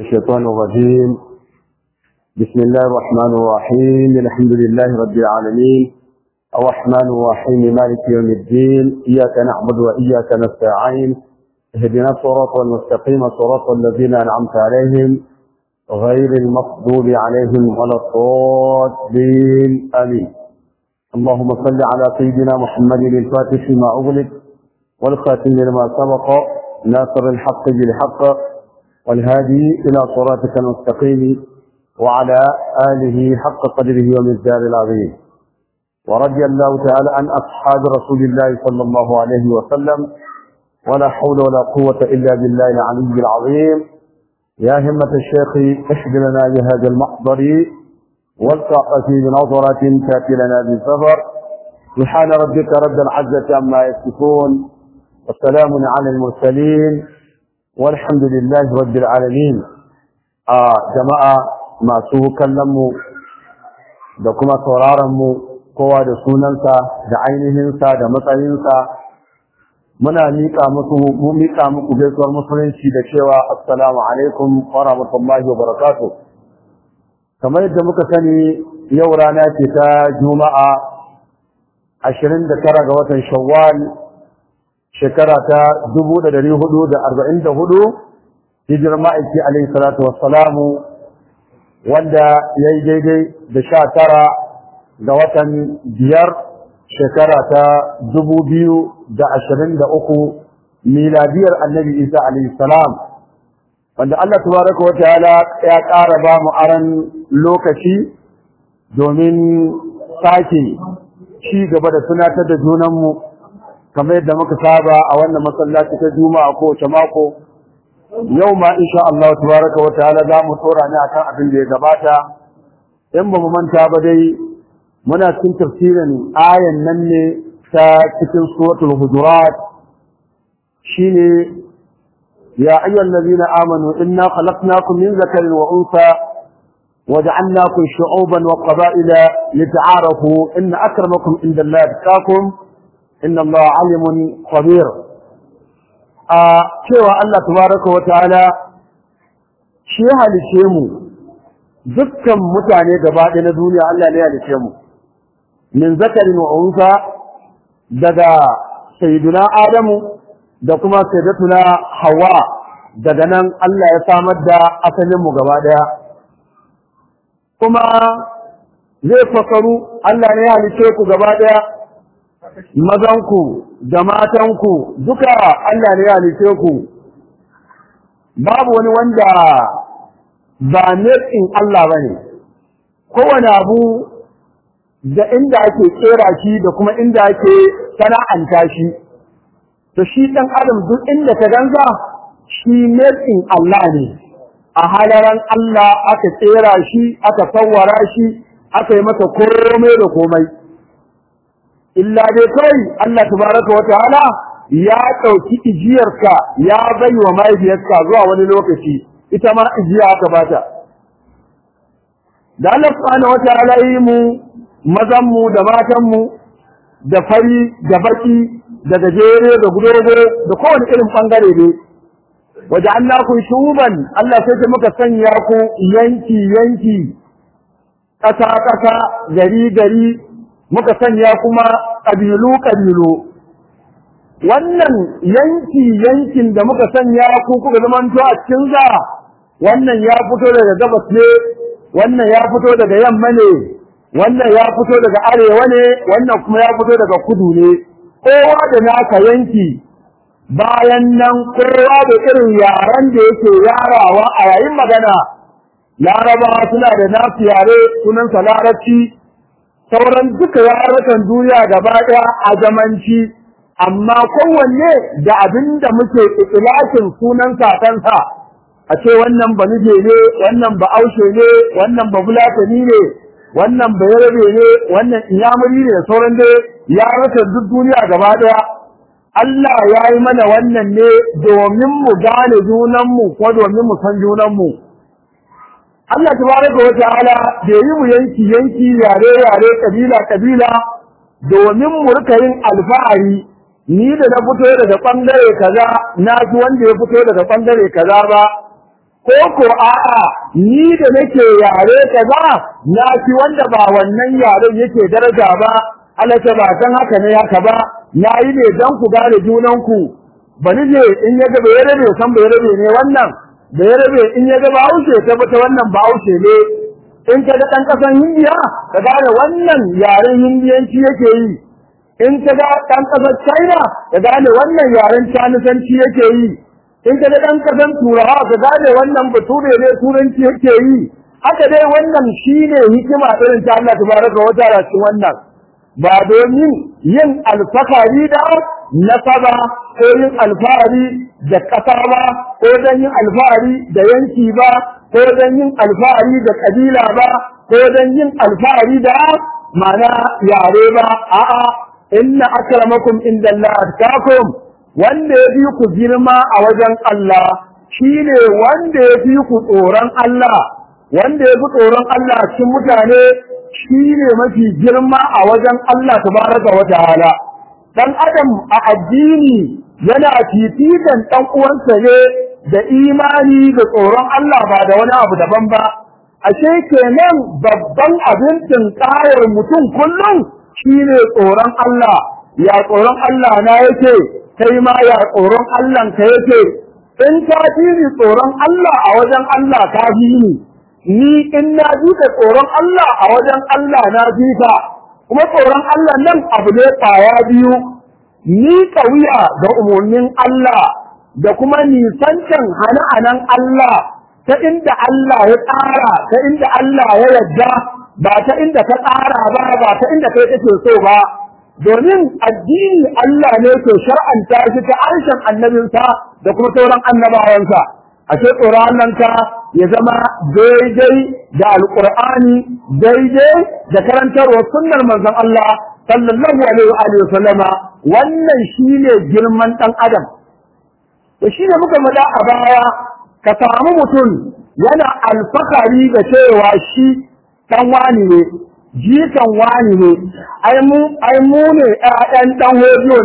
الشيطان الرجيم. بسم الله الرحمن الرحيم. الحمد لله رب العالمين الرحمن الرحيم مالك يوم الدين. إياك نعبد وإياك نستعين. اهدنا الصراط المستقيم صراط الذين أنعمت عليهم غير المغضوب عليهم ولا الضالين آمين. اللهم صل على سيدنا محمد الفاتح ما أغلق والخاتم لما سبق ناصر الحق بالحق والهادي إلى صراطك المستقيم وعلى آله حق قدره ومقداره العظيم. ورضي الله تعالى عن أصحاب رسول الله صلى الله عليه وسلم ولا حول ولا قوة إلا بالله العلي العظيم. يا همة الشيخ اشهد لنا بهذا المحضر والتقى في بنظرة تأتي لنا بالسفر. سبحان ربك رب العزة عما يصفون والسلام على المرسلين والحمد لله رب العالمين. جماعة masu kallon mu da kuma sauraron mu kowa da sunansa da ainihinsa da matsayinsa muna miƙa muku gaisuwar musulunci da cewa assalamu alaikum wa rahmatullahi wa barakatuh. Kamar yadda muka sani yau rana ce ta Juma'a 29 ga watan Shawwal shekara ta 1444 hijirar ma'aiki alaihi salatu wassalamu, wanda ya yi daidai da 19 ga watan 5 shekara ta 2023 miladiyar annabi Isa alaihi salam, wanda Allah tabaraka wa ta'ala ya ƙara ba mu aran lokaci domin sake ci gaba da tunatar da junanmu kamar yadda muka saba a wannan masallaci ta Juma'a kowace mako. Yau ma insha Allah tabaraka wa ta'ala za mu tsora ne akan abin da ya gabata. In ba mu manta ba dai muna cikin tafsirin ayan nan ne ta cikin suratul Hujurat, shine ya ayyuhal ladina amanu inna khalaqnakum min zakarin wa unsa وجعلناكم شعوبا وقبائل لتعارفوا إن أكرمكم عند الله أتقاكم إن الله عليم خبير. cewa Allah tabaraka wa ta'ala shi ya halice mu, dukkan mutane gaba ɗaya na duniya Allah ne ya halice mu min zakarin wa unsa, daga sayyiduna Adamu da kuma sayyidatuna Hawwa. Daga nan Allah ya samar da asalin mu gaba ɗaya, kuma zai fakaru Allah ne ya halice ku gaba ɗaya, mazanku da matanku duka Allah ne ya halice ku. Babu wani wanda ba nufin Allah ba ne. Kowane abu da inda ake kera shi da kuma inda ake sana'anta shi, to shi ɗan adam duk inda ka ganza shi nufin Allah ne. A halaran Allah aka tsera shi, aka sawwara shi, aka yi masa komai da komai. Illa dai kai Allah tabaraka wa ta'ala ya ɗauki ijiyarka ya bai wa mahaifiyarka zuwa wani lokaci, ita ma ijiya aka bata. Da Allah subhanahu wa ta'ala yi mu, mazanmu da matanmu, da fari da baki, da gajere da gudogo da kowane irin bangare ne. waja'alnakum shu'uban, Allah sai muka sanya ku yanki yanki, ƙasa ƙasa, gari gari, muka sanya kuma ƙabilu ƙabilu. Wannan yanki yankin da muka sanya ku kuka zamanto a cikin za, wannan ya fito daga gabas ne, wannan ya fito daga yamma ne, wannan ya fito daga arewa ne, wannan kuma ya fito daga kudu ne. Kowa da naka yanki. Bayan nan kowa da irin yaren da yake yarawa a yayin magana. Larabawa suna da nasu yare sunansa Larabci, sauran duka yarukan duniya gaba ɗaya a zamanci, amma kowanne da abin da muke ikilakin sunan kakansa. A ce wannan ba nije ne, wannan ba aushe ne, wannan ba fulatani ne, wannan ba yarbe ne, wannan inyamuri ne da sauran dai yarukan duk duniya gaba ɗaya. Allah ya yi mana wannan ne domin mu gane junanmu ko domin mu san junanmu. Allah tabaraka wa ta'ala da yi mu yanki yanki, yare yare, kabila kabila, domin mu rika yin alfahari. Ni da na fito daga bangare kaza na ji wanda ya fito daga bangare kaza ba, ko ko a'a ni da nake yare kaza na fi wanda ba wannan yaren yake daraja ba Allah ta ba san haka ne haka ba nayi ne dan ku gane junanku bani je in ya ga bai rabe san bai rabe ne wannan bai rabe in ya ga Bahaushe tabbata wannan Bahaushe ne in ka ga dan kasan Hindiya ka gane wannan yaren Hindiyanci yake yi in ka ga dan kasar China ka gane wannan yaren Chinisanci yake yi in ka ga dan kasan Turawa ka gane wannan bature ne turanci yake yi haka dai wannan shine hikima irin ta Allah tabaraka wa ta'ala cikin wannan ba domin yin alfahari da nasaba ko yin alfahari da ƙasa ba ko don yin alfahari da yanki ba ko don yin alfahari da ƙabila ba ko don yin alfahari da mana yare ba a'a inna akramakum indallahi atqakum wanda ya fi ku girma a wajen Allah shine wanda ya fi ku tsoron Allah wanda ya fi tsoron Allah cikin mutane shine mafi girma a wajen Allah tabaraka wa ta'ala dan adam a addini yana fifikan dan uwansa ne da imani da tsoron Allah ba da wani abu daban ba ashe kenan babban abin tinkayar mutum kullum shine tsoron Allah ya tsoron Allah na yake kai ma ya tsoron Allah ka yake in ka fi tsoron Allah a wajen Allah ka fi ni in na ji da tsoron Allah a wajen Allah na ji ka kuma tsoron Allah nan abu ne tsaya biyu ni wuya ga umarnin Allah da kuma nisancan hana-hanan Allah ta inda Allah ya tsara ta inda Allah ya yarda ba ta inda ka tsara ba ta inda kai kake so ba domin addini Allah ne ke shar'anta shi ta harshen annabinsa da kuma sauran annabawansa ashe tsoron ka ya zama daidai da alqur'ani daidai da karantarwar sunnar manzon Allah sallallahu alaihi wa sallama wannan shine girman dan adam to shine muka mada a baya ka samu mutum yana alfakari da cewa shi dan wani ne jikan wani ne ai mu ne ɗan dan hodiyo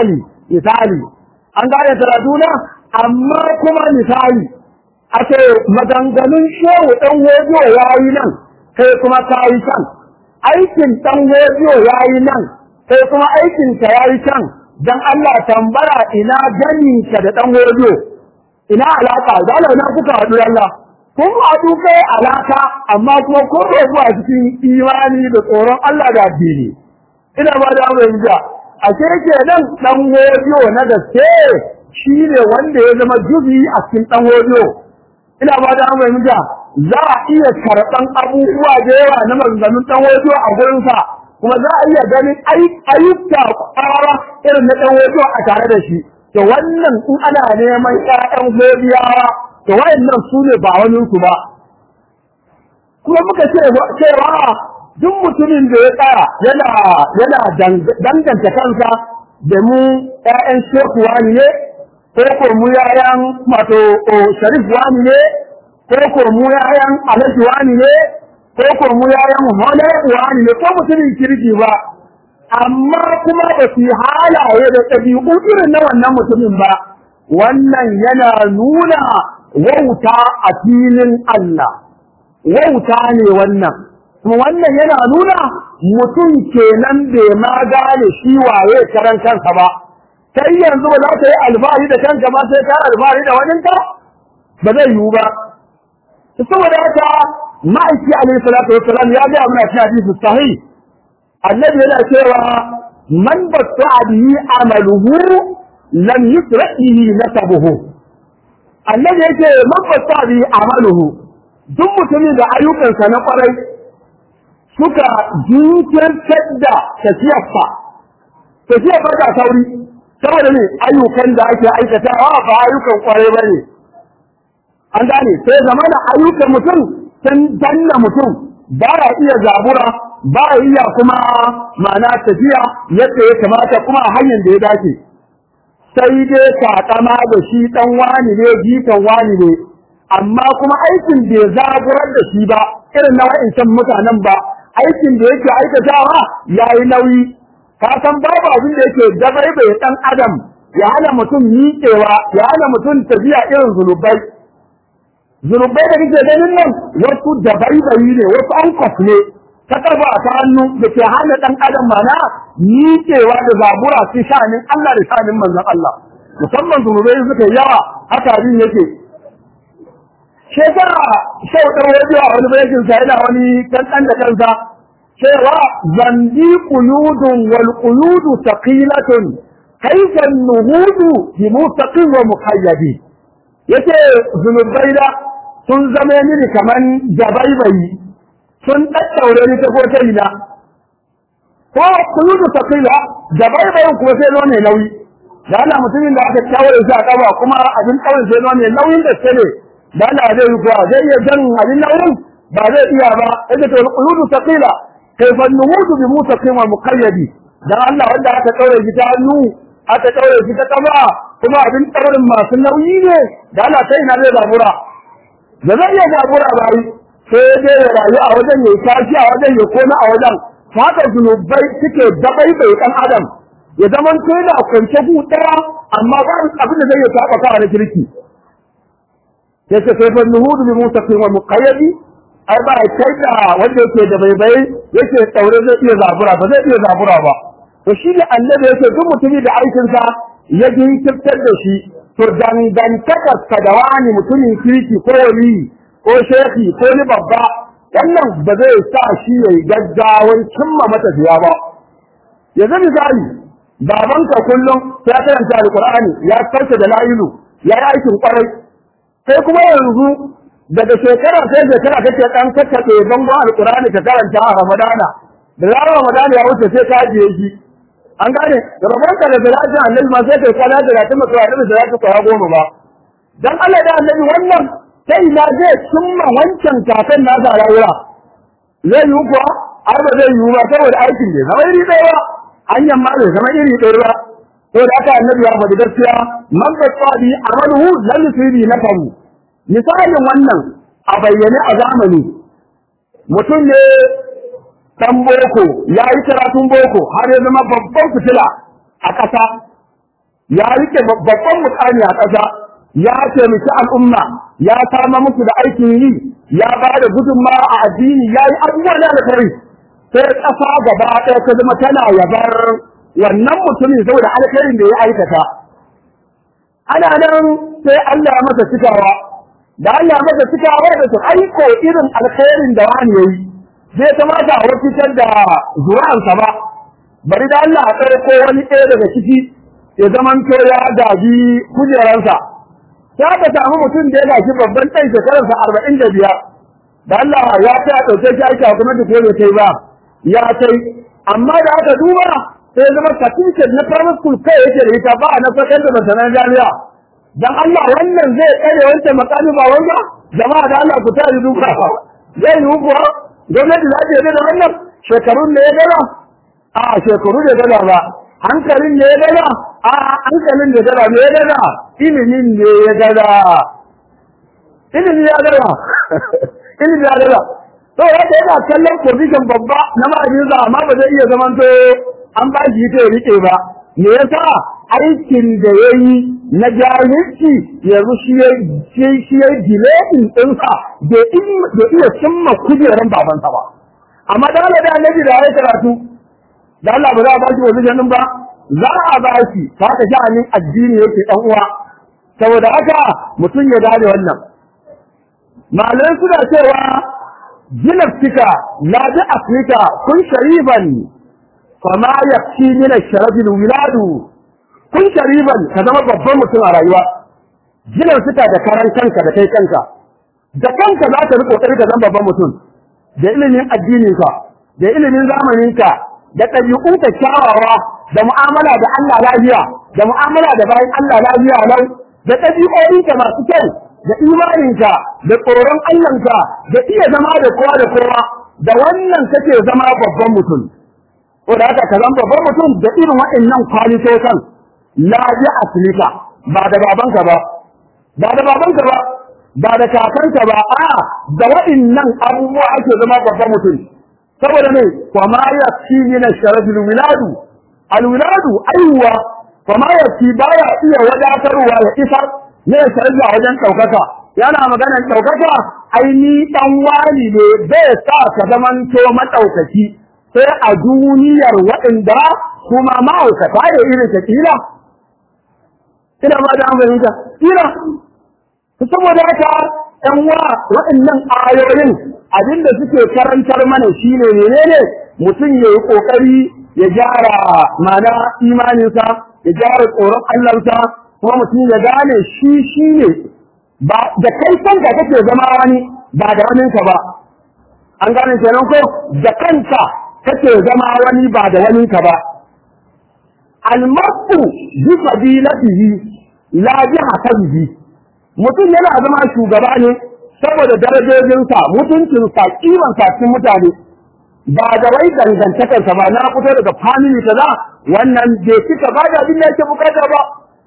misali an gane taraduna amma kuma misali ake maganganun shehu dan hodiyo yayi nan kai kuma kai can aikin dan hodiyo yayi nan kai kuma aikin ka yayi can dan Allah tambara ina gani ka da dan hodiyo ina alaka da Allah na kuka hadu Allah kun haɗu kai alaka amma kuma ko da zuwa cikin imani da tsoron Allah da addini ina ba da mu yanzu a ce nan dan hodiyo na gaske shine wanda ya zama jubi a cikin dan hodiyo ina ba da mu yanzu za a iya karɓan abubuwa da yawa na maganganun dan hodiyo a gurin sa kuma za a iya ganin ayyuka ƙara irin na dan hodiyo a tare da shi to wannan in ana neman ƴaƴan hodiyawa to wayannan su ne ba wani su ba kuma muka cewa duk mutumin da ya tsaya yana danganta kansa da mu ƴaƴan Sheikh wani ne ko mu yayan wato Sharif wani ne ko mu yayan Alhaji wani ne ko mu yayan Maulana wani ne ko mutumin kirki ba amma kuma ba su halaye da ɗabi'u irin na wannan mutumin ba wannan yana nuna wauta a filin Allah wauta ne wannan kuma wannan yana nuna mutum kenan bai ma gane shi waye karan kansa ba kai yanzu ba za ka yi alfahari da kanka ba sai ka alfahari da waninka ba zai yiwu ba saboda haka ma'aiki alaihi salatu wassalam ya ga muna cikin hadisi sahih annabi yana cewa man batta bihi amaluhu lam yusra bihi nasabuhu annabi yake mafasa bi amaluhu duk mutumin da ayyukansa na kwarai suka jinkirtar da tafiyarsa ta sauri saboda ne ayyukan da ake aikatawa ba ayyukan kwarai bane an gane sai zamana ayyukan mutum sun danna mutum ba ya iya zabura ba ya iya kuma ma'ana tafiya yadda ya kamata kuma a hanyar da ya dace sai dai takama da shi dan wani ne jikan wani ne amma kuma aikin bai zaburar da shi ba irin na wa'incan mutanen ba aikin da yake aikatawa yayi nauyi ka san babu abin da yake dabai bai dan adam ya hana mutum miƙewa ya hana mutum tafiya irin zulubai zunubai da kake ganin nan wasu dabaibayi ne, wasu ankos ne ta kafa ta hannu da ke hana ɗan adam mana miƙewa da zabura su sha'anin Allah da sha'anin manzon Allah, musamman zunubai suka yi yawa haka abin yake. Shekara shau ɗan waje a wani bayakin sa yana wani kankan da kansa cewa zandi quyudun wal quyudu taqilatun kaifa nuhudu bi mustaqim wa muqayyadi. Yace zunubai da sun zame mini kaman jabaibayi, sun ɗaɗɗaure ni ta ko ina. Ko quyudu taqila jabaibayin kuma sai zo ne nauyi. Da Allah mutumin da aka kawo shi a kaba kuma abin kawai sai zo ne nauyin da ne. Da Allah zai yi kuwa zai iya jan abin nauyin ba zai iya ba. Yake to quyudu taqila kaifa nuhudu bi mustaqim wa muqayyadi. Dan Allah wanda aka kaure shi ta hannu aka kaure shi ta kaba kuma abin tsarin masu nauyi ne. Da Allah sai ina zai zabura. Da zai iya zabura ba yi sai dai ya rayu a wajen ya tashi a wajen ya koma a wajen. Haka zunubai suke dabai bai ɗan adam ya zaman to yana kwance hutara amma ba abin da zai yi saba kawa na kirki. Yace sai fa nuhudu bi mustaqim wa muqayyadi ai ba kai da wanda yake da bai yake tsaure zai iya zabura ba zai iya zabura ba. To shi ne annabi yake duk mutumi da aikin sa ya jinkirtar da shi to dangantaka ka da wani mutumin kirki ko wali ko shehi ko ni babba wannan ba zai sa shi yayi gaggawan cimma matafiya ba. Yanzu misali babanka kullum sai ya karanta alqur'ani ya kauce da la'ilu ya yi aikin kwarai sai kuma yanzu daga shekara sai shekara kake dan kakkabe bangon alqur'ani ka karanta a ramadana da zarar ramadana ya wuce sai ka ajiye shi an gane da rabanka da salatin annabi ma sai kai kwana da ratin mutuwa da salatu ka goma ba dan Allah da annabi wannan sai na zai cimma wancan kakan nasa rayuwa zai yi kuwa har ba zai yi ba saboda aikin ne zama iri ɗaya ba hanyar ma bai zama iri ɗaya ba to da aka annabi ya faɗi gaskiya man basadi amaluhu lam yusibi nafahu misalin wannan a bayyane a zamani mutum ne dan boko ya yi karatun boko har ya zama babban fitila a ƙasa ya rike babban mutane a ƙasa ya taimaki al'umma ya sama musu da aikin yi ya ba da gudunmawa a addini ya yi abubuwa na alkhairi sai ƙasa gaba ɗaya ta zama tana yabar wannan mutumin saboda alkhairin da ya aikata ana nan sai Allah ya masa cikawa da Allah ya masa cikawa da su aiko irin alkhairin da wani yayi zai kamata a wakilar da zuwansa ba bari da Allah a ɗauko wani ɗaya daga ciki ya zamanto ya gaji kujeransa sai aka samu mutum da ya gaji babban ɗan shekararsa 45 da Allah ya ta ɗauke shi aiki a kuma da koyo kai ba ya kai amma da aka duba sai zama certificate na primary school kai yake da ita ba na secondary da sanar jami'a dan Allah wannan zai kare wancan makami ba wanda jama'a da Allah ku tare duka zai yi kuwa gwamnati za ta yi da wannan shekarun ne ya gaba a shekaru da gaba ba hankalin ne ya gaba a hankalin da gaba ne ya gaba ilimin ne ya gaba ilimi ya gaba ilimi ya gaba to yadda yana kallon position babba na ma'ajinsa amma ba zai iya zamanto an ba shi ta rike ba me yasa aikin da yayi na jahilci yanzu shi ya diletin ɗinsa da iya cimma kujeran babansa ba amma da Allah da annabi da ya karatu da Allah ba za a ba shi position din ba za a ba shi ta haka sha'anin addini yake dan uwa saboda haka mutum ya gane wannan malamai suna cewa jinaftika la bi afrika kun sharifan fama yakfi min ash-sharafil wiladu kun sharifan ka zama babban mutum a rayuwa jinaftika da karan kanka da kai kanka da kanka za ka riko kokari ka zama babban mutum da ilimin addininka da ilimin zamaninka da ɗabi'unka kyawawa da mu'amala da Allah lafiya da mu'amala da bayan Allah lafiya lau da ɗabi'o'inka masu kyau da imaninka da tsoron Allahnka da iya zama da kowa da kowa da wannan kake zama babban mutum ko da haka ka zama babban mutum da irin waɗannan kwalitotan la bi aslika ba da babanka ba ba da babanka ba ba da kakanka ba a da waɗannan abubuwa ake zama babban mutum saboda ne kuma ya fi min sharafil wiladu alwiladu aiwa kuma ya fi baya iya wadatarwa ya isa ne shari'a wajen ɗaukaka yana maganar ɗaukaka aini ɗan wani ne bai sa ka zamanto maɗaukaki sai a duniyar waɗanda kuma ma'aukata da irin ta kila ina ma da fahimta kila saboda haka ɗan wa waɗannan ayoyin abinda suke karantar mana shine menene mutum ya yi ƙoƙari ya gyara mana imaninsa ya gyara tsoron Allahnsa kuma mutum ya gane shi ne ba da kai kanka kake zama wani ba da waninka ba an gane kenan ko da kanka kake zama wani ba da waninka ba almasu bi fadilatihi la bi hasabihi mutum yana zama shugaba ne saboda darajojinsa mutuncinsa kimansa cikin mutane ba da wai dangantakarsa ba na fito daga family kaza wannan bai cika ba da abin da yake bukata ba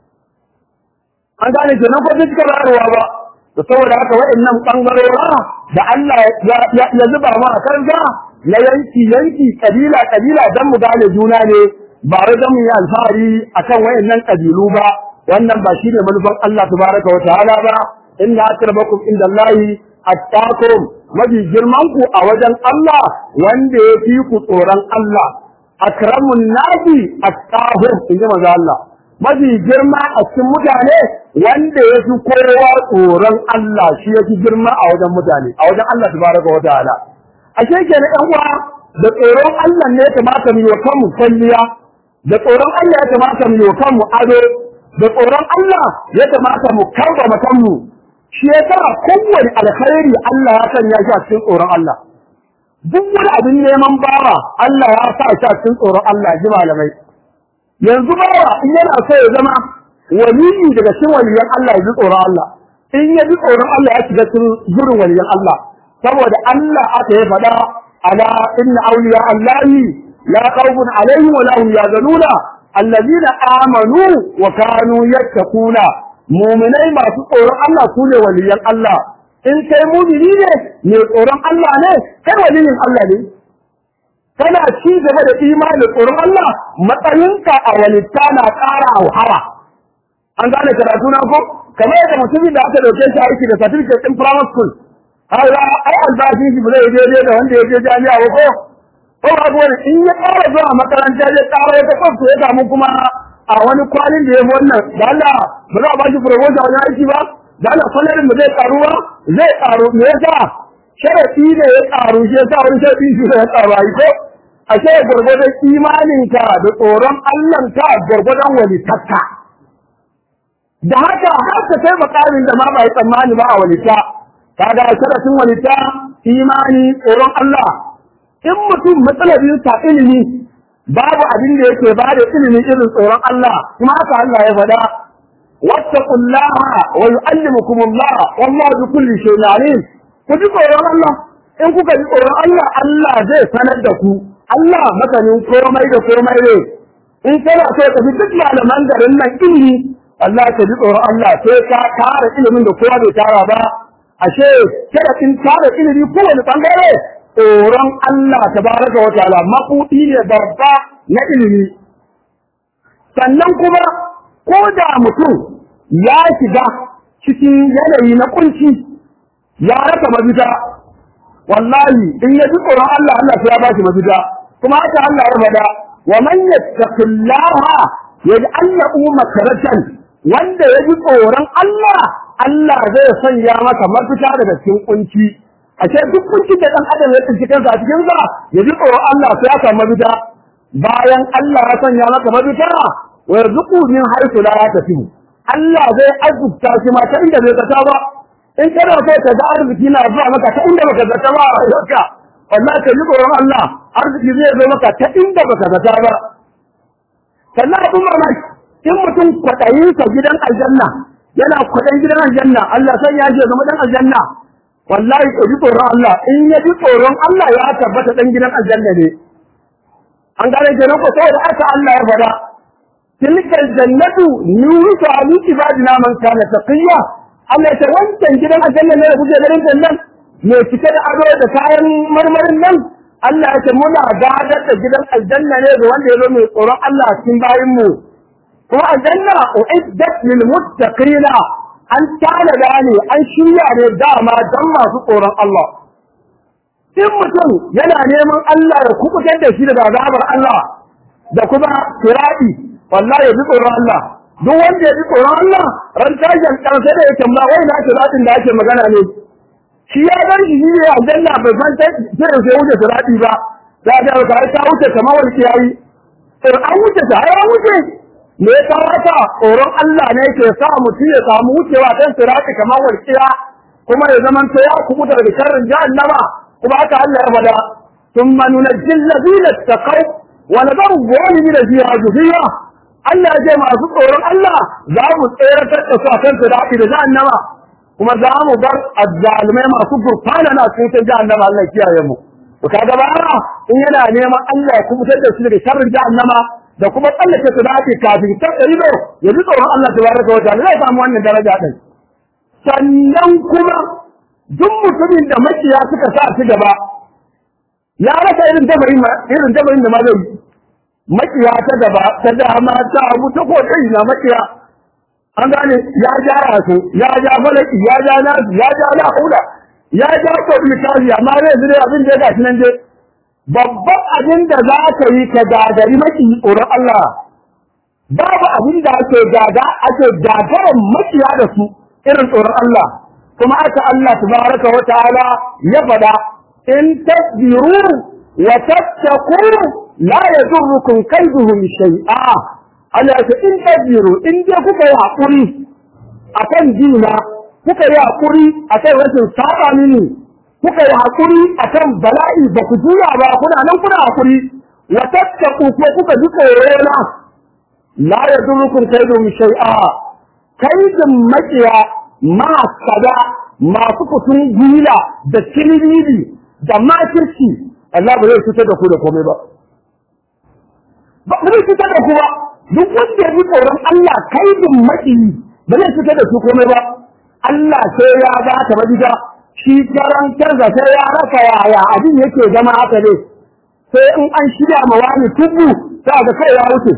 an gane kenan ko bai cika bayarwa ba to saboda haka waɗannan bangarora da Allah ya zuba mu a kansa na yanki kabila dan mu gane juna ne ba wai dan mu yi alfahari akan waɗannan kabilu ba wannan ba shine manufan Allah tabaraka wa ta'ala ba inna akrabakum indallahi attaqum mafi girman ku a wajen Allah wanda ya fi ku tsoron Allah akramun nasi attaqum inji manzo Allah mafi girma a cikin mutane wanda ya fi kowa tsoron Allah shi ya fi girma a wajen mutane a wajen Allah tabaraka wa ta'ala ashe kenan ɗan uwa da tsoron Allah ne ya kamata mu yi wa kanmu kwalliya da tsoron Allah ya kamata mu yi wa kanmu ado da tsoron Allah ya kamata mu karba kanmu shi yasa kowane alkhairi Allah ya sanya shi a cikin tsoron Allah duk wani abin neman bawa Allah ya sa shi a cikin tsoron Allah ji malamai yanzu bawa in yana so ya zama waliyi daga cikin waliyan Allah ya ji tsoron Allah in ya ji tsoron Allah ya shiga cikin zurin waliyan Allah saboda Allah aka yi faɗa ala inna awliya Allahi la khawfun alaihim wa la hum yahzanuna allazina amanu wa kanu yattaquna mu'minai masu tsoron Allah su ne waliyan Allah in kai mu'mini ne mai tsoron Allah ne kai waliyin Allah ne kana ci gaba da imani tsoron Allah matsayinka a walitta na ƙara hauhawa an gane karatu na ko kamar yadda mutumin da aka dauke shi aiki da certificate din primary school ai albashi shi bai daidai da wanda ya je jami'a ko ba wani in ya ƙara zuwa makaranta ya ƙara ya tafi ya samu kuma a wani kwalin da ya fi wannan da Allah ba za a ba shi promotion a wani aiki ba da Allah kwallon da zai ƙaru ba zai ƙaru me yasa sharafi ne ya ƙaru shi yasa wani sharafi shi ya ƙaru ai ko ashe gurgurdan imaninka da tsoron Allahnka gurgurdan walitakka da haka har ka kai makamin da ma ba yi tsammani ba a walita kaga sharafin walita imani tsoron Allah in mutum matsalabin sa ilimi babu abin da yake ba da ilimi irin tsoron Allah kuma haka Allah ya faɗa wattaqullaha wa yu'allimukumullah wallahu bi kulli shay'in alim ku ji tsoron Allah in kuka ji tsoron Allah Allah zai sanar da ku Allah masanin komai da komai ne in kana so ka fi duk malaman garin nan ilimi Allah ka ji tsoron Allah sai ka tara ilimin da kowa bai tara ba ashe kada in tara ilimi kowane bangare tsoron Allah tabaraka wa ta'ala mabuɗi ne babba na ilimi sannan kuma ko da mutum ya shiga cikin yanayi na kunci ya rasa mafita wallahi in ya ji tsoron Allah Allah sai ya ba shi mafita kuma haka Allah ya faɗa wa man yattaqillaha yaj'al lahu makhrajan wanda ya ji tsoron Allah Allah zai sanya maka mafita daga cikin kunci ashe duk kuncin da dan adam ya tsinci kansa a cikin sa ya ji tsoron Allah sai ya samu mafita bayan Allah ya sanya maka mafita wa yarzuqu min haythu la yahtasib Allah zai azubta shi ma ta inda bai zata ba in kana so ka ga arziki na zuwa maka ta inda baka zata ba haka wallahi ka ji tsoron Allah arziki zai zo maka ta inda baka zata ba sannan abin mamaki in mutum kwaɗayin sa gidan aljanna yana kwaɗayin gidan aljanna Allah sai ya je zama dan aljanna wallahi ka ji tsoron Allah in ya ji tsoron Allah ya tabbata dan gidan aljanna ne an gane kenan ko saboda aka Allah ya faɗa tilka aljannatu nurisu min ibadina man kana taqiya Allah ya ce wancan gidan aljanna ne da kuke ganin nan me cike da ado da kayan marmarin nan Allah ya ce muna gadar da gidan aljanna ne ga wanda ya zo mai tsoron Allah cikin bayin mu kuma aljanna uiddat lil muttaqina an tanada ne an shirya ne dama dan masu tsoron Allah in mutum yana neman Allah ya kubutar da shi daga azabar Allah da kuma sirati wallahi ya bi tsoron Allah duk wanda ya bi tsoron Allah ran tashin kansa da yake ma wai na siratin da ake magana ne shi ya gan shi ne aljanna bai san sai sai wuce sirati ba da ta wuce kamar wani kiyayi an wuce ta ya wuce me ya kawata tsoron Allah ne ke sa mutum ya samu wucewa kan sirati kamar walƙiya kuma ya zaman to ya kubuta daga sharrin jahannama kuma haka Allah ya faɗa thumma nunajjil ladina taqaw wa nadaru zalimina fiha jufiya Allah ya ce masu tsoron Allah za mu tsere da su kan sirati da jahannama kuma za mu bar azzalimai masu gurfana na cikin jahannama Allah ya kiyaye mu to kaga ba in yana neman Allah ya kubutar da shi daga sharrin jahannama da kuma tsallake su da ake kafin ta ido ya ji tsoron Allah tabaraka wa ta'ala zai samu wannan daraja din sannan kuma duk mutumin da makiya suka sa shi gaba ya rasa irin dabarin da ma zai makiya ta gaba ta dama ta abu ta ko kai na makiya an gane ya ja su ya ja falaki ya ja nasu ya ja la'ula ya ja ko misali amma zai zure abin da ya gashi nan dai babban abin da za ka yi ka gagari maki tsoron Allah babu abin da ake gagarin makiya da su irin tsoron Allah kuma aka Allah tabaraka wa ta'ala ya faɗa in tasbiru wa tattaqu la yadurrukum kayduhum shay'a Allah ya in tasbiru in dai kuka yi hakuri akan dina kuka yi hakuri akan rashin saba mini kuka yi hakuri akan bala'i ba ku juya ba kuna nan kuna hakuri wa tattaqu ko kuka ji tsorona la yadurrukum kaydum shay'a kaydin makiya ma kada masu kutun gila da kilili da makirci Allah ba zai fitar da ku da komai ba zai fitar da ku ba duk wanda ya ji tsoron Allah kaydin makiyi ba zai fitar da ku komai ba Allah sai ya ba ta madida shi karantar da sai ya rasa yaya abin yake zama haka ne sai in an shirya ma wani tubu sai ga kai ya wuce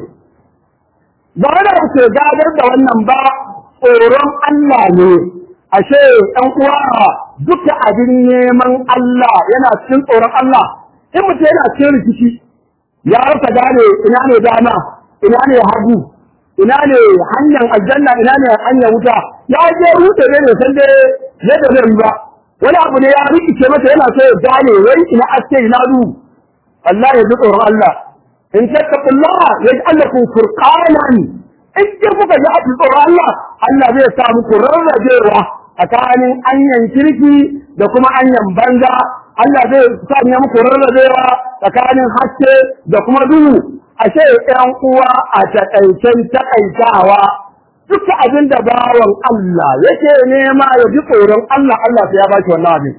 ba wanda ke gadar da wannan ba tsoron Allah ne ashe ɗan uwa duka abin neman Allah yana cikin tsoron Allah in mutum yana cikin rikici ya rasa gane ina ne dama ina ne hagu ina ne hanyar aljanna ina ne hanyar wuta ya je wuce ne san dai yadda zai yi ba wani abu ne ya rikice masa yana so ya gane wai ina aske ina du Allah ya ji tsoron Allah in tattaqullaha yaj'al lakum furqanan in ji kuka ji abu tsoron Allah Allah zai sa muku rarrabewa tsakanin anyan kirki da kuma anyan banza Allah zai sa muku rarrabewa tsakanin haske da kuma duhu ashe ɗan uwa a takaicen takaitawa duka abin da bawan Allah yake nema ya ji tsoron Allah Allah sai ya baki wannan abin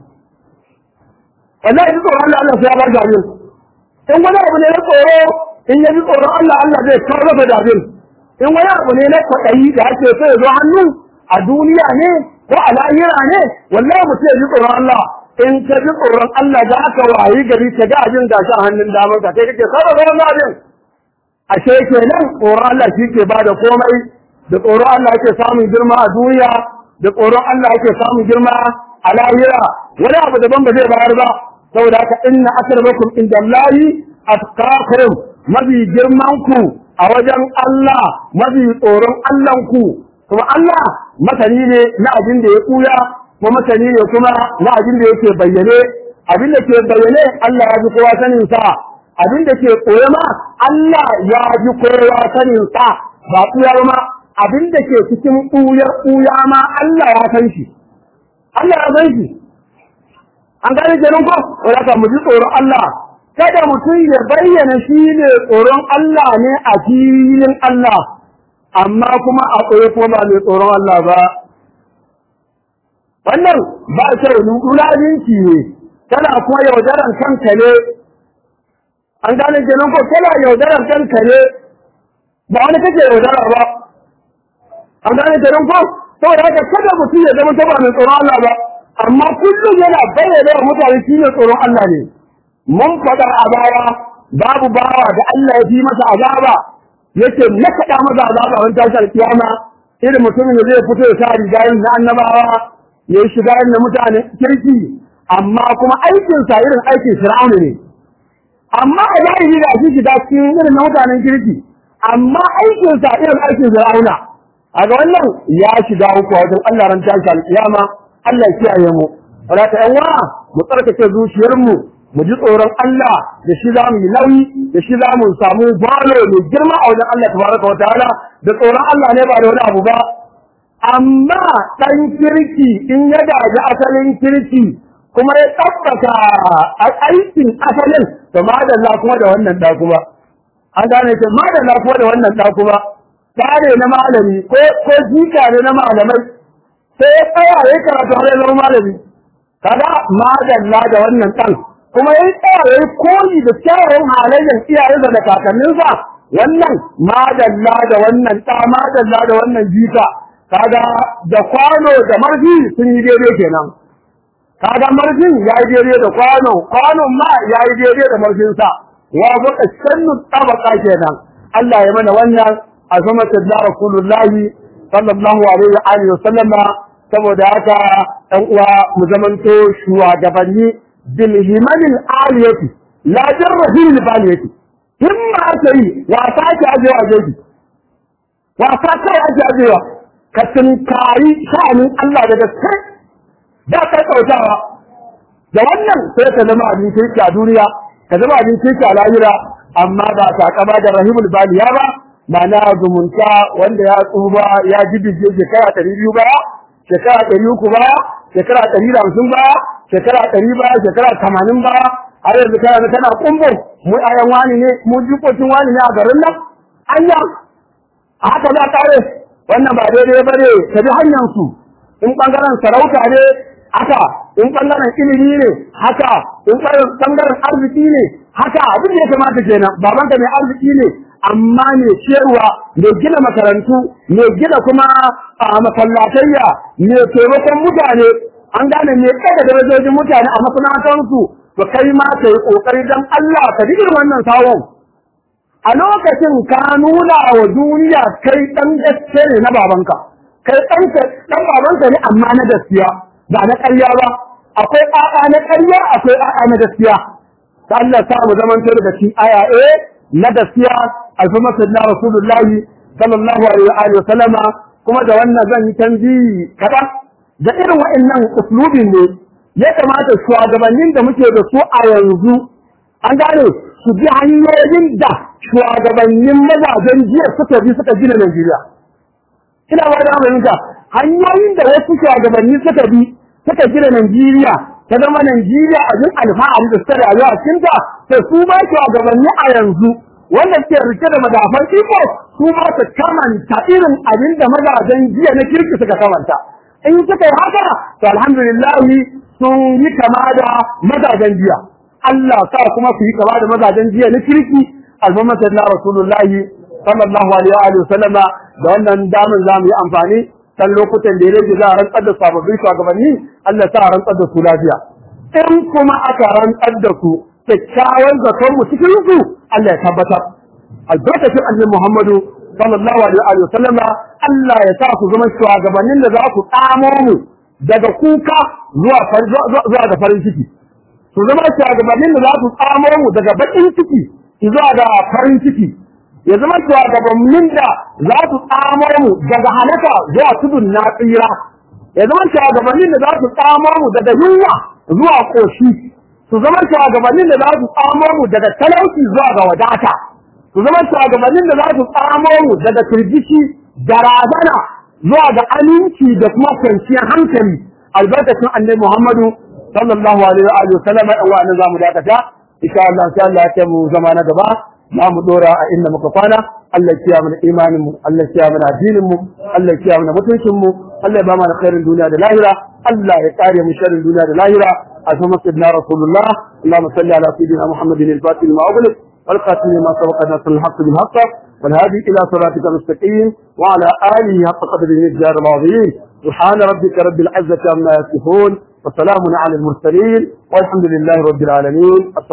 wallahi ji tsoron Allah Allah sai ya baki abin in wani abu ne na tsoro in ya ji tsoron Allah Allah zai karfafa da abin in wani abu ne na kwaɗayi da ake so ya zo hannu a duniya ne ko a lahira ne wallahi mutum ya ji tsoron Allah in ka ji tsoron Allah za ka wayi gari ka ga abin gashi a hannun damar ka kai kake sarrafa wannan abin ashe kenan tsoron Allah shi ke bada komai da tsoron Allah yake samun girma a duniya da tsoron Allah yake samun girma a lahira wani abu daban ba zai bayar ba saboda haka inna akramakum indallahi atqakum mabi girman ku a wajen Allah mabi tsoron Allah ku kuma Allah masani ne na abin da ya kuya kuma masani ne kuma na abin da yake bayyane abin da ke bayyane Allah ya ji kowa sanin sa abin da ke koya ma Allah ya ji kowa sanin sa ba kuyar ma abin da ke cikin kuya ma Allah ya san shi Allah ya san shi an gane kenan ko wanda mu ji tsoron Allah kada mutum ya bayyana shi ne tsoron Allah ne a filin Allah amma kuma a tsoye ko ba mai tsoron Allah ba wannan ba sai lulalinci ne kana kuma yaudaran kanka ne an gane kenan ko kana yaudaran kanka ne ba wani kake yaudara ba an gane kenan ko saboda haka kada mutum ya zama ba mai tsoron Allah ba amma kullum yana bayyana wa mutane shi ne tsoron Allah ne mun faɗa a baya babu bawa da Allah ya fi masa azaba yake nakaɗa masa azaba wani tashar kiyama irin mutumin da zai fito ya sa riga na annabawa ya yi shiga na mutane kirki amma kuma aikinsa irin aikin Fir'auna ne amma a zahiri da shi shiga cikin irin na mutanen kirki amma aikinsa irin aikin Fir'auna a ga wannan ya shiga uku wajen Allah ran tashi alƙiyama Allah ya kiyaye mu wala ta yawa mu tsarkake zuciyarmu mu ji tsoron Allah da shi za mu yi nauyi da shi za mu samu balo mai girma a wajen Allah tabaraka wa ta'ala da tsoron Allah ne ba da wani abu ba amma ɗan kirki in ya gaji asalin kirki kuma ya tabbata a aikin asalin to madalla kuma da wannan da kuma an gane ce madalla kuma da wannan da kuma tare na malami ko jika ne na malamai sai ya tsaya ya karatu har ya zama malami kaga madalla da wannan ɗan kuma ya tsaya ya koyi da kyawun halayyar iyayensa da kakanninsa wannan madalla da wannan ɗa madalla da wannan jika kaga da kwano da marfi sun yi daidai kenan kaga marfin ya yi daidai da kwanon ma ya yi daidai da marfinsa wa baka sannu tabaka kenan Allah ya mana wannan azamatul da rasulullahi sallallahu alaihi wa sallama saboda haka ɗan uwa mu zamanto shugabanni bil himanil aliyati la jarrahil baliyati himma sai wasa ke ajewa jeji wasa kai ajewa ka tunkari sha'anin Allah da gaske da kai kautawa da wannan sai ka zama abin kirki a duniya ka zama abin kirki a lahira amma ba takama da rahimul baliya ba ma'ana zumunta wanda ya tsuba ya jibije shekara 200 baya shekara 300 baya shekara 150 baya shekara 100 baya shekara 80 baya har yanzu kana kumbo mu ayan wani ne mu jikokin wani ne a garin nan anya haka za kare wannan ba daidai ba ne ka bi hanyar su in bangaren sarauta ne haka in bangaren ilimi ne haka in bangaren arziki ne haka abin da ya kamata kenan babanka mai arziki ne amma ne ciyarwa mai gina makarantu mai gina kuma masallatayya mai taimakon mutane an gane mai kada darajojin mutane a masana'antarsu to kai ma ka yi kokari dan Allah ka digir wannan sawon a lokacin ka nuna wa duniya kai dan gaske ne na babanka kai dan babanka ne amma na gaskiya ba na ƙarya ba akwai ƙaƙa na ƙarya akwai ƙaƙa na gaskiya ta Allah sa mu zaman to daga cikin aya na gaskiya alfama sayyidina rasulullahi sallallahu alaihi wa sallama kuma da wannan zan yi tanbihi kaɗan da irin wa'annan uslubin ne ya kamata shugabannin da muke da su a yanzu an gane su bi hanyoyin da shugabannin mazajen jiya suka bi suka gina Najeriya. Ina ba da aminta hanyoyin da wasu shugabanni suka bi suka gina Najeriya ta zama Najeriya a jin alfahari da suka rayuwa a cikinta sai su ba shugabanni a yanzu wanda ke rike da madafan iko su ma su kamanta irin abin da mazajen jiya na kirki suka kamanta. In suka yi haka to alhamdulillah sun yi kama da mazajen jiya. Allah sa kuma su yi kama da mazajen jiya na kirki albarmatar na Rasulullahi sallallahu alaihi wa sallama da wannan damin za mu yi amfani dan lokutan da ya rage za a rantsar da sababbin shugabanni Allah sa a rantsar da su lafiya. In kuma aka rantsar da su kyakkyawan zaton mu cikin su Allah ya tabbatar. Albarkacin Annabi Muhammadu sallallahu alaihi wa sallama Allah ya sa su zama shugabannin da za ku tsamo mu daga kuka zuwa ga farin ciki su zama shugabannin da za su tsamo mu daga bakin ciki zuwa ga farin ciki ya zama shugabannin da za su tsamo mu daga halaka zuwa tudun na tsira ya zama shugabannin da za su tsamo mu daga yunwa zuwa koshi su zama shugabannin da za su tsamo mu daga talauci zuwa ga wadata su zama shugabannin da za su tsamo mu daga firgici da razana zuwa ga aminci da kuma kwanciyar hankali albarkacin Annabi Muhammadu sallallahu alaihi wa sallam wa annan zamu dakata insha Allah sai Allah ya kai mu zama na gaba za mu dora a inda muka kwana Allah ya kiyaye mana imanin mu Allah ya kiyaye mana addinin mu Allah ya kiyaye mana mutuncin mu Allah ya ba mana khairin duniya da lahira Allah ya kare mu sharrin duniya da lahira azama sayyidina rasulullah Allahumma salli ala sayyidina Muhammadin al-fatih ma ughliq wal qatil ma sabaqa nasr al-haqq bil haqq والهادي إلى صراطك المستقيم وعلى آله حق قدره الجار العظيم سبحان ربك رب العزة عما يصفون وسلام على المرسلين والحمد لله رب العالمين.